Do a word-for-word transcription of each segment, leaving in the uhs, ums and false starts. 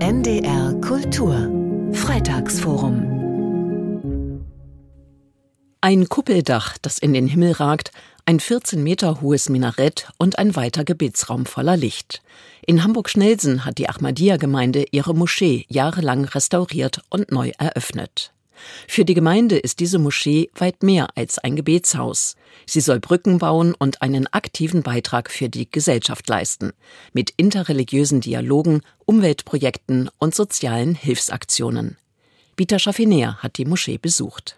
N D R Kultur Freitagsforum. Ein Kuppeldach, das in den Himmel ragt, ein vierzehn Meter hohes Minarett und ein weiter Gebetsraum voller Licht. In Hamburg-Schnelsen hat die Ahmadiyya-Gemeinde ihre Moschee jahrelang restauriert und neu eröffnet. Für die Gemeinde ist diese Moschee weit mehr als ein Gebetshaus. Sie soll Brücken bauen und einen aktiven Beitrag für die Gesellschaft leisten, mit interreligiösen Dialogen, Umweltprojekten und sozialen Hilfsaktionen. Bita Schafiner hat die Moschee besucht.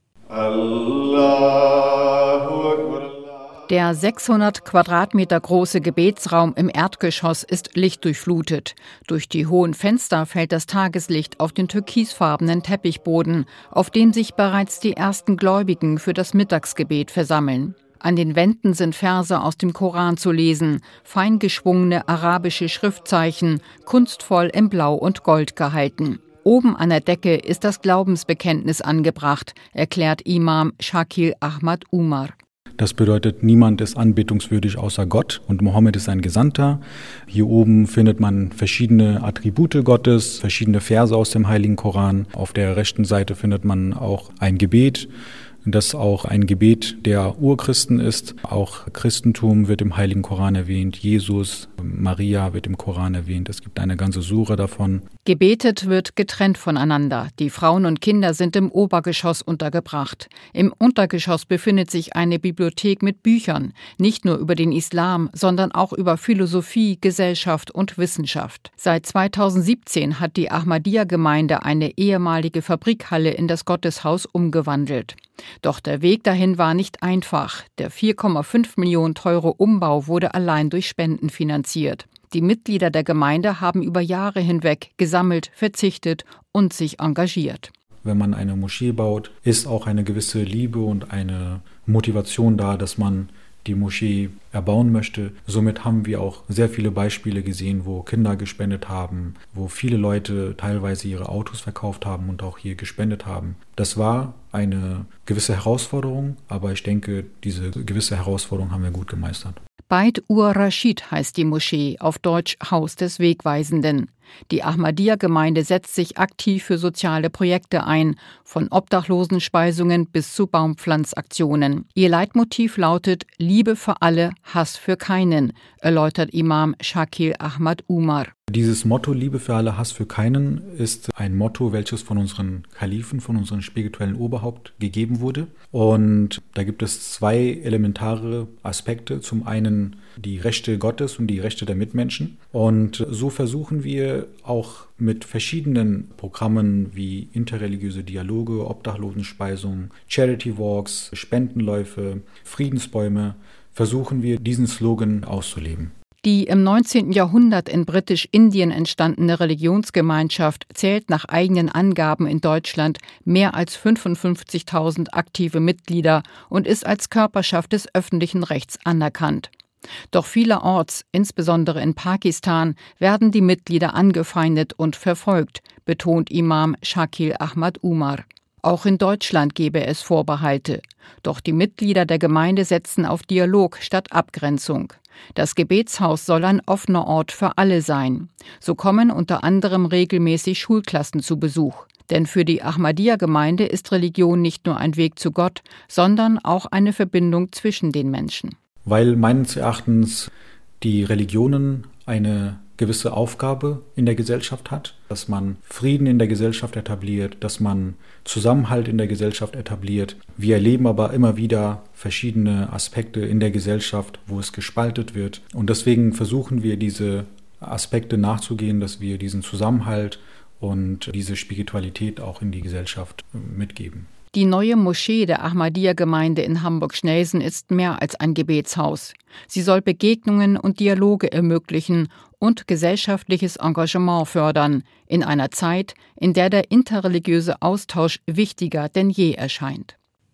Der sechshundert Quadratmeter große Gebetsraum im Erdgeschoss ist lichtdurchflutet. Durch die hohen Fenster fällt das Tageslicht auf den türkisfarbenen Teppichboden, auf dem sich bereits die ersten Gläubigen für das Mittagsgebet versammeln. An den Wänden sind Verse aus dem Koran zu lesen, fein geschwungene arabische Schriftzeichen, kunstvoll in Blau und Gold gehalten. Oben an der Decke ist das Glaubensbekenntnis angebracht, erklärt Imam Shakil Ahmad Umar. Das bedeutet, niemand ist anbetungswürdig außer Gott und Mohammed ist ein Gesandter. Hier oben findet man verschiedene Attribute Gottes, verschiedene Verse aus dem Heiligen Koran. Auf der rechten Seite findet man auch ein Gebet, das auch ein Gebet der Urchristen ist. Auch Christentum wird im Heiligen Koran erwähnt, Jesus, Maria wird im Koran erwähnt. Es gibt eine ganze Sure davon. Gebetet wird getrennt voneinander. Die Frauen und Kinder sind im Obergeschoss untergebracht. Im Untergeschoss befindet sich eine Bibliothek mit Büchern, nicht nur über den Islam, sondern auch über Philosophie, Gesellschaft und Wissenschaft. Seit zweitausendsiebzehn hat die Ahmadiyya-Gemeinde eine ehemalige Fabrikhalle in das Gotteshaus umgewandelt. Doch der Weg dahin war nicht einfach. Der vier Komma fünf Millionen teure Umbau wurde allein durch Spenden finanziert. Die Mitglieder der Gemeinde haben über Jahre hinweg gesammelt, verzichtet und sich engagiert. Wenn man eine Moschee baut, ist auch eine gewisse Liebe und eine Motivation da, dass man die Moschee erbauen möchte. Somit haben wir auch sehr viele Beispiele gesehen, wo Kinder gespendet haben, wo viele Leute teilweise ihre Autos verkauft haben und auch hier gespendet haben. Das war eine gewisse Herausforderung, aber ich denke, diese gewisse Herausforderung haben wir gut gemeistert. Beit ur-Raschid heißt die Moschee, auf Deutsch Haus des Wegweisenden. Die Ahmadiyya-Gemeinde setzt sich aktiv für soziale Projekte ein, von Obdachlosenspeisungen bis zu Baumpflanzaktionen. Ihr Leitmotiv lautet Liebe für alle, Hass für keinen, erläutert Imam Shakil Ahmad Umar. Dieses Motto Liebe für alle, Hass für keinen ist ein Motto, welches von unseren Kalifen, von unserem spirituellen Oberhaupt gegeben wurde. Und da gibt es zwei elementare Aspekte. Zum einen die Rechte Gottes und die Rechte der Mitmenschen. Und so versuchen wir auch mit verschiedenen Programmen wie interreligiöse Dialoge, Obdachlosenspeisung, Charity Walks, Spendenläufe, Friedensbäume, versuchen wir diesen Slogan auszuleben. Die im neunzehnten Jahrhundert in Britisch-Indien entstandene Religionsgemeinschaft zählt nach eigenen Angaben in Deutschland mehr als fünfundfünfzigtausend aktive Mitglieder und ist als Körperschaft des öffentlichen Rechts anerkannt. Doch vielerorts, insbesondere in Pakistan, werden die Mitglieder angefeindet und verfolgt, betont Imam Shakil Ahmad Umar. Auch in Deutschland gebe es Vorbehalte. Doch die Mitglieder der Gemeinde setzen auf Dialog statt Abgrenzung. Das Gebetshaus soll ein offener Ort für alle sein. So kommen unter anderem regelmäßig Schulklassen zu Besuch. Denn für die Ahmadiyya-Gemeinde ist Religion nicht nur ein Weg zu Gott, sondern auch eine Verbindung zwischen den Menschen. Weil meines Erachtens die Religionen eine gewisse Aufgabe in der Gesellschaft hat, dass man Frieden in der Gesellschaft etabliert, dass man Zusammenhalt in der Gesellschaft etabliert. Wir erleben aber immer wieder verschiedene Aspekte in der Gesellschaft, wo es gespaltet wird. Und deswegen versuchen wir, diese Aspekte nachzugehen, dass wir diesen Zusammenhalt und diese Spiritualität auch in die Gesellschaft mitgeben. Die neue Moschee der Ahmadiyya-Gemeinde in Hamburg-Schnelsen ist mehr als ein Gebetshaus. Sie soll Begegnungen und Dialoge ermöglichen und gesellschaftliches Engagement fördern, in einer Zeit, in der der interreligiöse Austausch wichtiger denn je erscheint.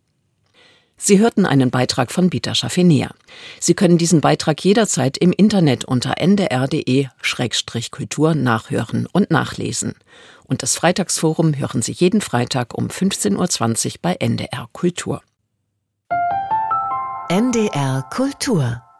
Sie hörten einen Beitrag von Bita Schafiner. Sie können diesen Beitrag jederzeit im Internet unter n d r punkt d e Schrägstrich Kultur nachhören und nachlesen. Und das Freitagsforum hören Sie jeden Freitag um fünfzehn Uhr zwanzig bei N D R Kultur. N D R Kultur